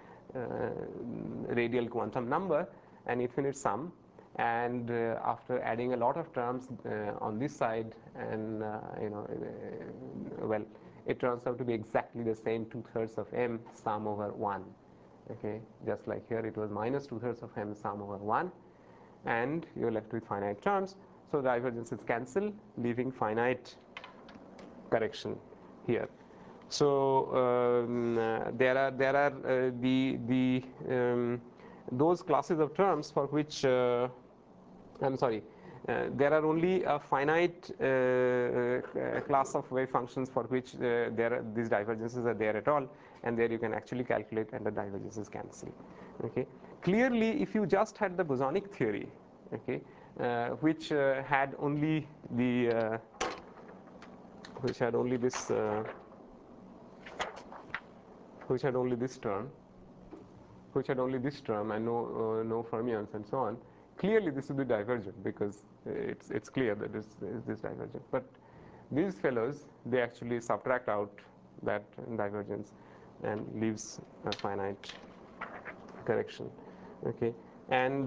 radial quantum number, an infinite sum, and after adding a lot of terms on this side, and well, it turns out to be exactly the same 2/3 of m sum over 1, okay, just like here it was minus 2/3 of m sum over 1, and you're left with finite terms. So divergences cancel, leaving finite correction here. So there are those classes of terms for which I'm sorry, there are only a finite class of wave functions for which these divergences are there at all, and there you can actually calculate and the divergences cancel. Okay. Clearly, if you just had the bosonic theory, okay, which had only the which had only this term and no fermions and so on, clearly this would be divergent, because it's clear that this is divergent. But these fellows, they actually subtract out that divergence and leaves a finite correction. Okay, and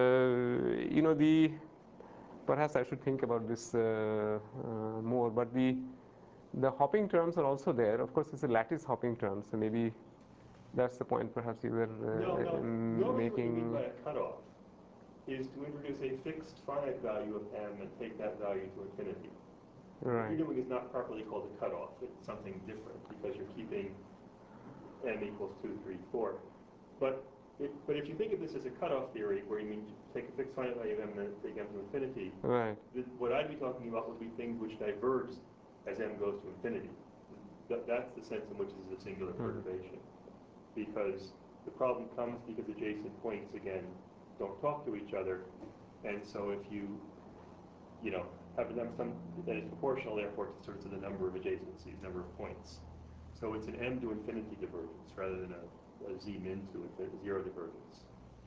perhaps I should think about this more, but the hopping terms are also there. Of course, it's a lattice hopping term, so maybe that's the point perhaps you were Normally what you mean making. by a cutoff is to introduce a fixed finite value of m and take that value to infinity. What Right. you're doing is not properly called a cutoff. It's something different because you're keeping m equals 2, 3, 4. But if you think of this as a cutoff theory, where you mean to take a fixed finite value of m and then take m to infinity, Right. what I'd be talking about would be things which diverge as m goes to infinity. That's the sense in which this is a singular perturbation. Because the problem comes because adjacent points, again, don't talk to each other. And so if you have some that is proportional, therefore, to the number of adjacencies, number of points. So it's an m to infinity divergence rather than a z min to a zero divergence.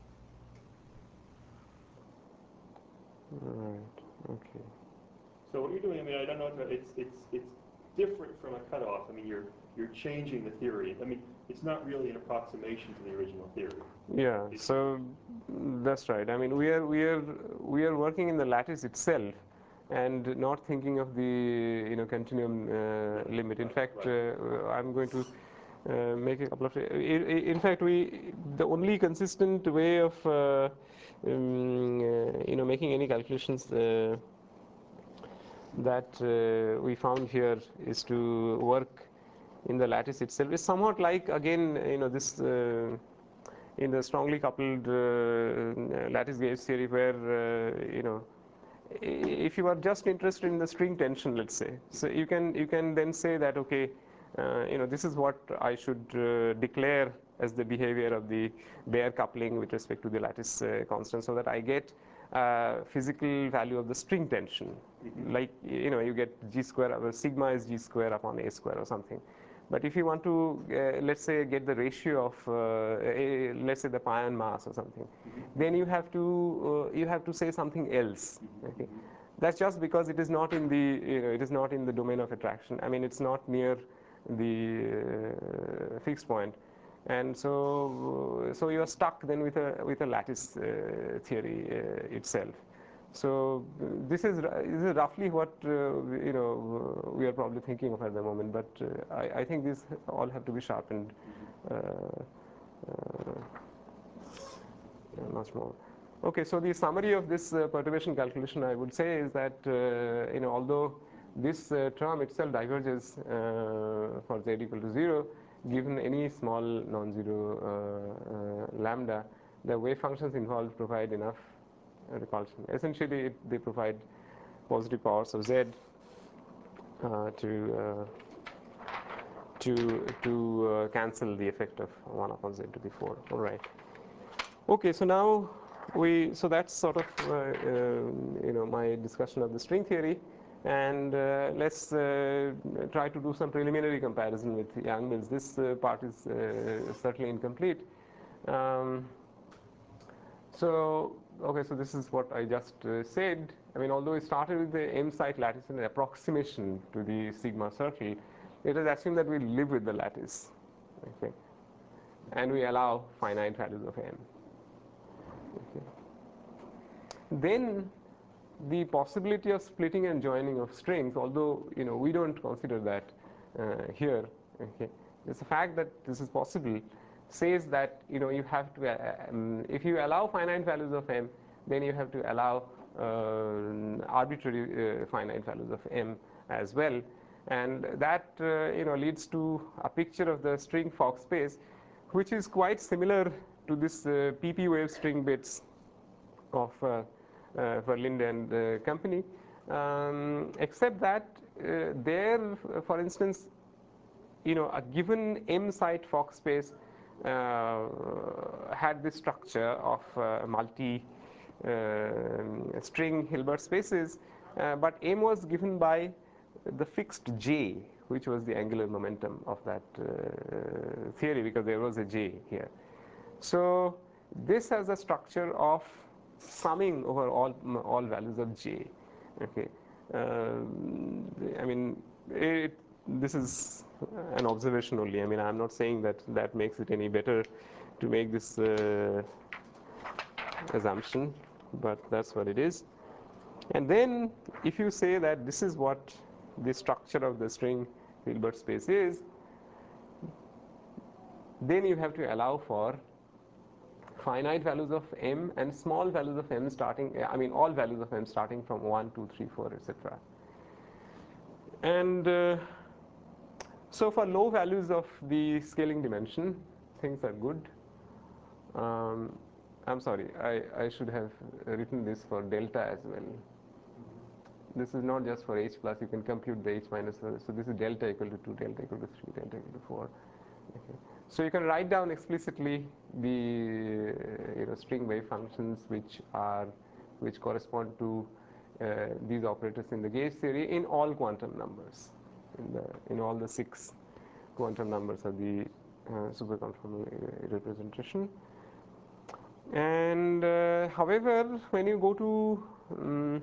Right. Okay. So what you're doing, I mean, I don't know, it's different from a cutoff. I mean, you're changing the theory. I mean, it's not really an approximation to the original theory. Yeah. So that's right. I mean, we are working in the lattice itself, and not thinking of the continuum limit. In fact, I'm going to make a couple of. In fact, the only consistent way of making any calculations that we found here is to work in the lattice itself. It's somewhat like, again, this in the strongly coupled lattice gauge theory, where if you are just interested in the string tension, let's say, so you can then say that, okay, this is what I should declare as the behavior of the Baire coupling with respect to the lattice constant, so that I get physical value of the string tension. Like, you get g square, sigma is g square upon a square or something. But if you want to, let's say, get the ratio of, let's say, the pion mass or something, then you have to say something else. Okay, that's just because it is not in the domain of attraction. I mean, it's not near the fixed point, and so you are stuck then with a lattice theory itself. So this is roughly what we are probably thinking of at the moment, but I think these all have to be sharpened much more. Okay, so the summary of this perturbation calculation, I would say, is that although this term itself diverges for z equal to 0, given any small non-zero lambda, the wave functions involved provide enough repulsion. Essentially, they provide positive powers of z to cancel the effect of 1 upon z to the 4. All right. Okay, so now so that's sort of my discussion of the string theory, and let's try to do some preliminary comparison with Yang-Mills. This part is certainly incomplete. So okay, so this is what I just said. I mean, although we started with the M site lattice and an approximation to the sigma circle, let us assume that we live with the lattice, okay, and we allow finite values of M. Okay. Then the possibility of splitting and joining of strings, although we don't consider that here, okay, it's the fact that this is possible says that you have to if you allow finite values of M, then you have to allow arbitrary finite values of M as well, and that leads to a picture of the string Fock space, which is quite similar to this PP wave string bits of Verlinde and company, except that there, for instance, a given M site Fock space had this structure of multi string Hilbert spaces, but M was given by the fixed J, which was the angular momentum of that theory, because there was a J here. So this has a structure of summing over all values of J. Okay, I mean this is an observation only. I mean, I'm not saying that that makes it any better to make this assumption, but that's what it is. And then if you say that this is what the structure of the string Hilbert space is, then you have to allow for finite values of M and small values of M starting, I mean all values of M starting from 1, 2, 3, 4, etc. And so for low values of the scaling dimension, things are good. I'm sorry, I should have written this for delta as well. This is not just for H plus, you can compute the H minus, so this is delta equal to 2, delta equal to 3, delta equal to 4. Okay. So you can write down explicitly the string wave functions which correspond to these operators in the gauge theory in all quantum numbers, in all the 6 quantum numbers of the superconformal representation. And however, when you go to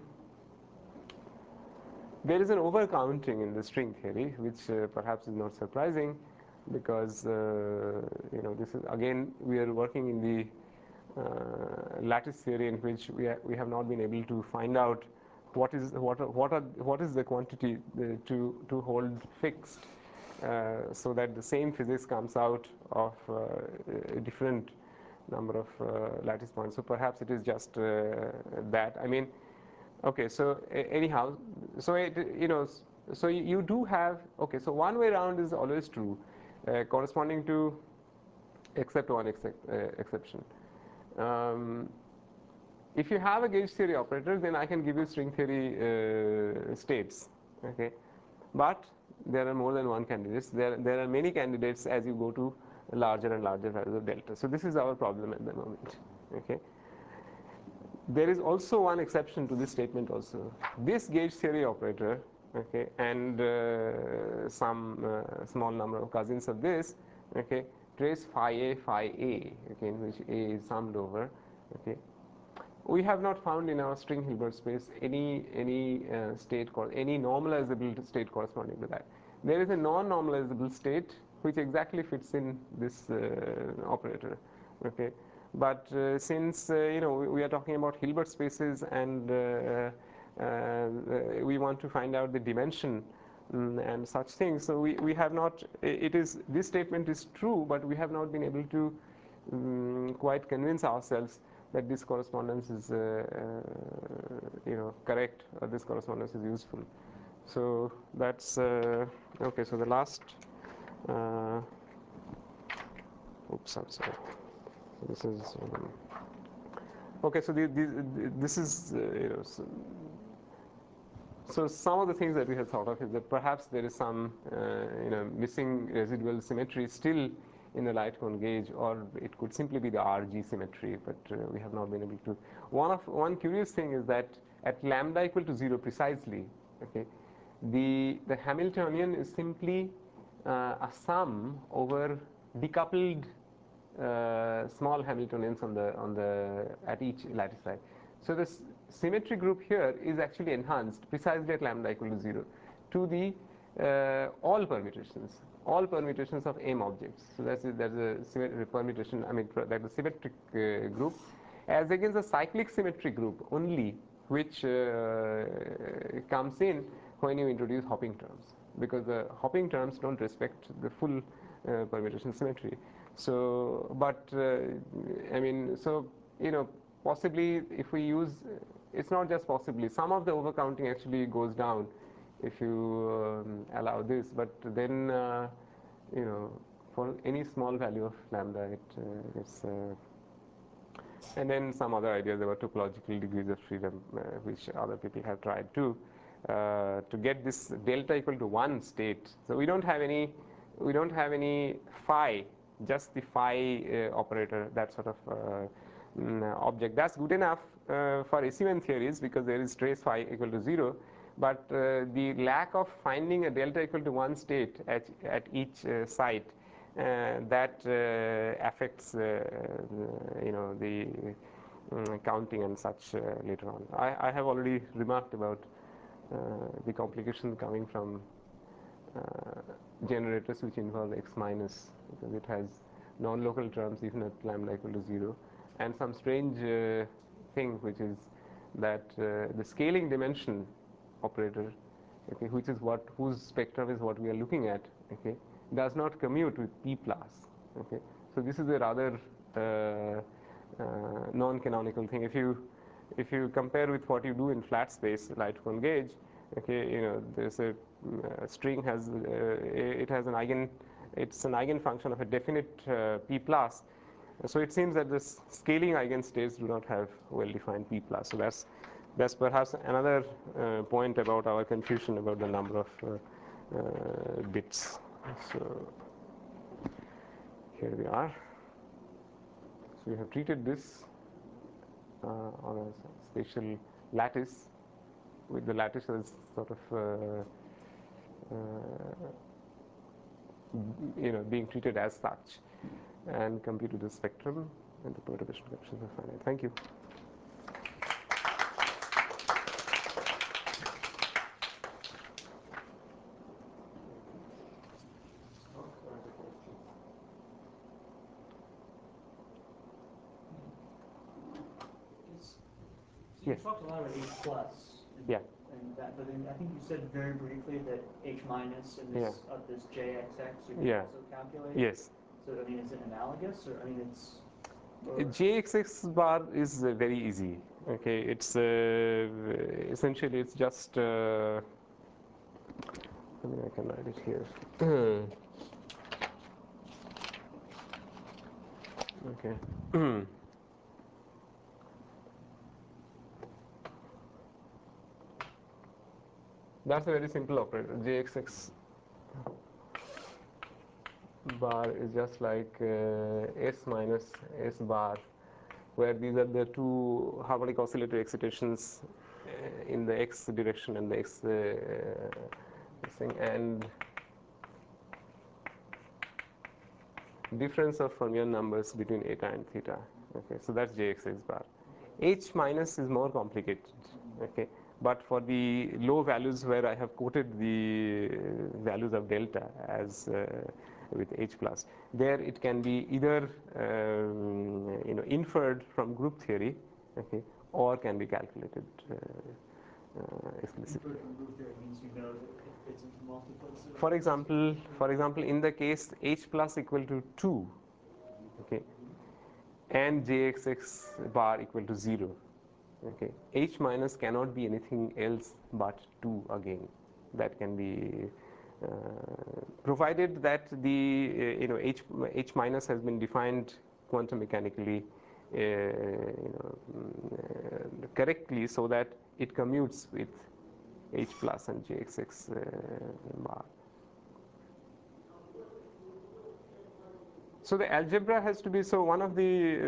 there is an overcounting in the string theory, which perhaps is not surprising, because this is again we are working in the lattice theory, in which we have not been able to find out what is the quantity to hold fixed, so that the same physics comes out of a different number of lattice points. So perhaps it is just that. I mean, okay. So anyhow, so so you do have, okay. So one way around is always true, corresponding to except one exception. If you have a gauge theory operator, then I can give you string theory states. Okay, but there are more than one candidates. There are many candidates as you go to larger and larger values of delta. So this is our problem at the moment. Okay. There is also one exception to this statement also. This gauge theory operator, okay, and some small number of cousins of this, okay, trace phi A, okay, in which A is summed over, okay. We have not found in our string Hilbert space any state any normalizable state corresponding to that. There is a non-normalizable state which exactly fits in this operator, okay. But since we are talking about Hilbert spaces, and we want to find out the dimension and such things, so we have not. This statement is true, but we have not been able to quite convince ourselves that this correspondence is correct, or this correspondence is useful. So that's okay. So the last. Oops, I'm sorry. This is okay. So this is so some of the things that we have thought of is that perhaps there is some missing residual symmetry still in the light cone gauge, or it could simply be the RG symmetry, but we have not been able to. One curious thing is that at lambda equal to 0 precisely, okay, the Hamiltonian is simply a sum over decoupled small Hamiltonians on the at each lattice side. So this symmetry group here is actually enhanced precisely at lambda equal to 0 to the all permutations of M objects. So that's a permutation. I mean that's a symmetric group, as against a cyclic symmetry group only, which comes in when you introduce hopping terms, because the hopping terms don't respect the full permutation symmetry. So, but I mean, so possibly if we use, it's not just possibly, some of the overcounting actually goes down if you allow this, but then for any small value of lambda, it's and then some other ideas about topological degrees of freedom, which other people have tried too, to get this delta equal to 1 state. So we don't have any phi, just the phi operator, that sort of object. That's good enough for SUN theories because there is trace phi equal to 0. But the lack of finding a delta equal to 1 state at each site, that affects the counting and such later on. I have already remarked about the complication coming from generators which involve x minus, because it has non-local terms even at lambda equal to 0, and some strange thing, which is that the scaling dimension operator, okay, which is whose spectrum is what we are looking at, okay, does not commute with p plus. Okay, so this is a rather non-canonical thing. If you compare with what you do in flat space light cone gauge, okay, there's a string has it has an eigenfunction of a definite p plus. So it seems that the scaling eigenstates do not have well-defined p plus. So that's perhaps another point about our confusion about the number of bits. So here we are. So we have treated this on a spatial lattice, with the lattice as sort of being treated as such, and computed the spectrum and the perturbation coefficients are finite. Thank you. You Yes. talked a lot about H plus. Yeah. And that, but then I think you said very briefly that H minus and this this JXX you can Yeah. also calculate. Yes. So I mean, is it analogous, or I mean, it's. JXX bar is very easy. Okay, it's essentially it's just. I mean, I can write it here. Okay. That's a very simple operator. JXX bar is just like S minus S bar, where these are the two harmonic oscillator excitations in the x direction and the x thing, and difference of fermion numbers between eta and theta. Okay, so that's JXX bar. H minus is more complicated. Okay, but for the low values where I have quoted the values of delta as with H plus, there it can be either inferred from group theory, okay, or can be calculated explicitly. Inferred from group theory means you know that it fits into multiplets. For example, in the case H plus equal to 2, okay, and JXX bar equal to 0. Okay, H minus cannot be anything else but 2 again. That can be provided that the H minus has been defined quantum mechanically correctly, so that it commutes with H plus and JXX bar. So the algebra has to be, so one of the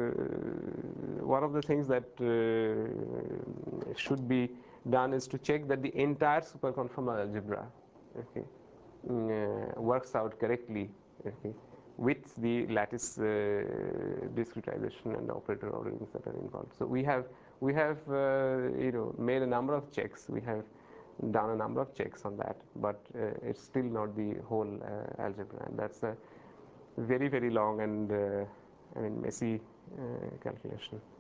things that should be done is to check that the entire superconformal algebra, okay, works out correctly, okay, with the lattice discretization and operator orderings that are involved. So we have made a number of checks. We have done a number of checks on that, but it's still not the whole algebra, and that's a very, very long and messy calculation.